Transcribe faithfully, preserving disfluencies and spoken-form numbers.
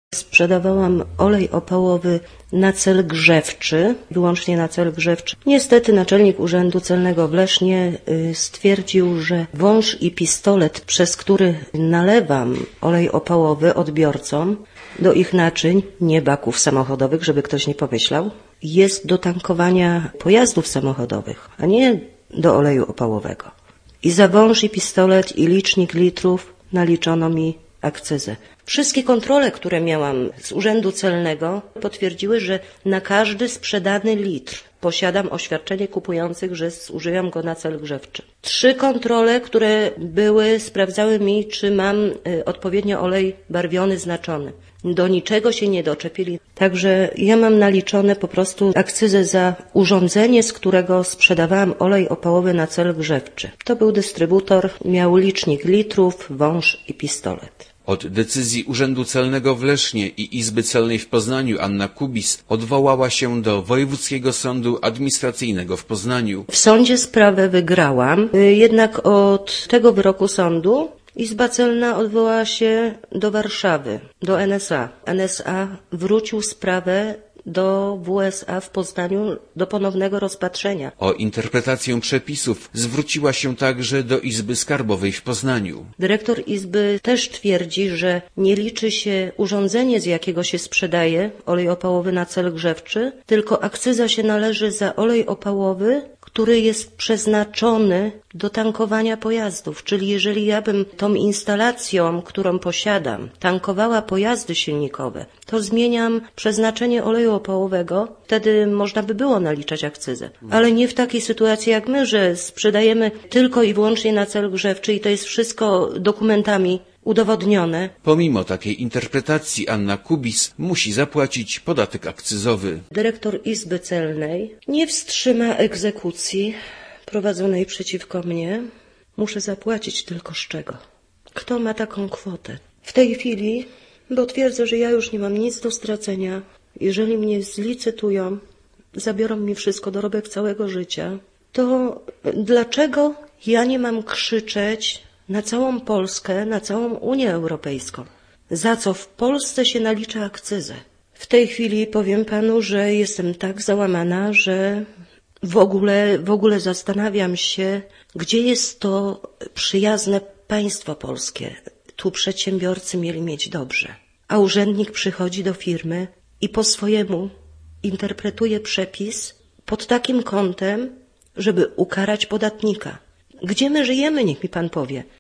Sprzedawałam olej opałowy na cel grzewczy, wyłącznie na cel grzewczy. Niestety naczelnik Urzędu Celnego w Lesznie stwierdził, że wąż i pistolet, przez który nalewam olej opałowy odbiorcom do ich naczyń, nie baków samochodowych, żeby ktoś nie pomyślał, jest do tankowania pojazdów samochodowych, a nie do oleju opałowego. I za wąż i pistolet i licznik litrów naliczono mi akcyzę. Wszystkie kontrole, które miałam z Urzędu Celnego, potwierdziły, że na każdy sprzedany litr posiadam oświadczenie kupujących, że zużyłam go na cel grzewczy. Trzy kontrole, które były, sprawdzały mi, czy mam y, odpowiednio olej barwiony, znaczony. Do niczego się nie doczepili. Także ja mam naliczone po prostu akcyzę za urządzenie, z którego sprzedawałam olej opałowy na cel grzewczy. To był dystrybutor, miał licznik litrów, wąż i pistolet. Od decyzji Urzędu Celnego w Lesznie i Izby Celnej w Poznaniu Anna Kubis odwołała się do Wojewódzkiego Sądu Administracyjnego w Poznaniu. W sądzie sprawę wygrałam, jednak od tego wyroku sądu Izba Celna odwołała się do Warszawy, do N S A. N S A wrócił sprawę do W S A w Poznaniu do ponownego rozpatrzenia. O interpretację przepisów zwróciła się także do Izby Skarbowej w Poznaniu. Dyrektor Izby też twierdzi, że nie liczy się urządzenie, z jakiego się sprzedaje olej opałowy na cel grzewczy, tylko akcyza się należy za olej opałowy, który jest przeznaczony do tankowania pojazdów. Czyli jeżeli ja bym tą instalacją, którą posiadam, tankowała pojazdy silnikowe, to zmieniam przeznaczenie oleju opałowego, wtedy można by było naliczać akcyzę. Ale nie w takiej sytuacji jak my, że sprzedajemy tylko i wyłącznie na cel grzewczy i to jest wszystko dokumentami udowodnione. Pomimo takiej interpretacji Anna Kubis musi zapłacić podatek akcyzowy. Dyrektor Izby Celnej nie wstrzyma egzekucji prowadzonej przeciwko mnie. Muszę zapłacić tylko z czego? Kto ma taką kwotę? W tej chwili, bo twierdzę, że ja już nie mam nic do stracenia. Jeżeli mnie zlicytują, zabiorą mi wszystko, dorobek całego życia, to dlaczego ja nie mam krzyczeć na całą Polskę, na całą Unię Europejską, za co w Polsce się nalicza akcyzę? W tej chwili powiem panu, że jestem tak załamana, że w ogóle, w ogóle zastanawiam się, gdzie jest to przyjazne państwo polskie. Tu przedsiębiorcy mieli mieć dobrze, a urzędnik przychodzi do firmy i po swojemu interpretuje przepis pod takim kątem, żeby ukarać podatnika. Gdzie my żyjemy, niech mi pan powie.